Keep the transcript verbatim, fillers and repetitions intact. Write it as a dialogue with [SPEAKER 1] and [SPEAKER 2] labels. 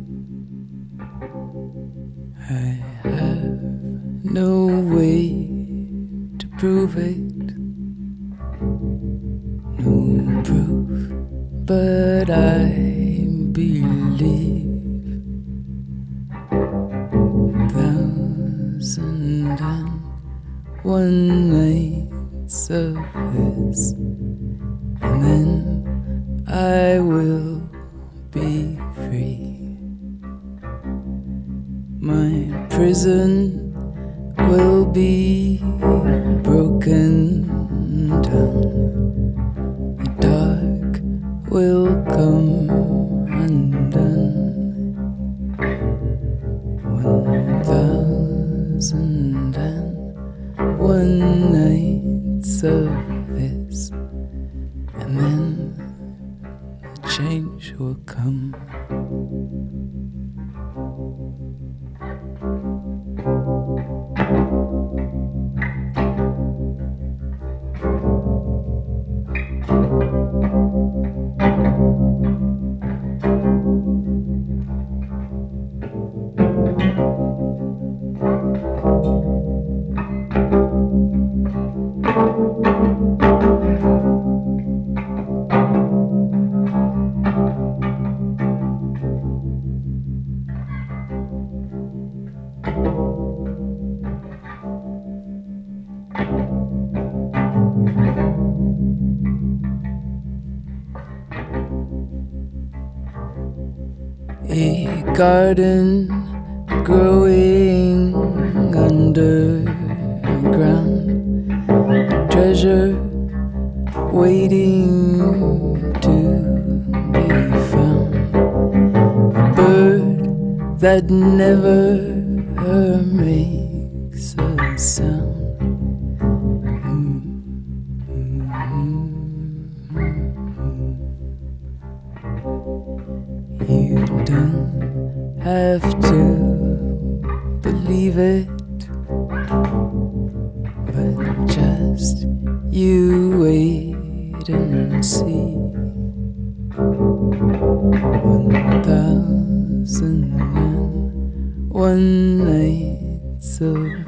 [SPEAKER 1] I have no way to prove it, no proof, but I believe. Thousand and one nights of this, and then I will be free. My prison will be broken down. The dark will come undone. One thousand and one nights of this, and then the change will come. A garden growing underground, treasure waiting to be found, a bird that never makes a sound. You don't have to believe it, but just you wait and see. One thousand and one nights of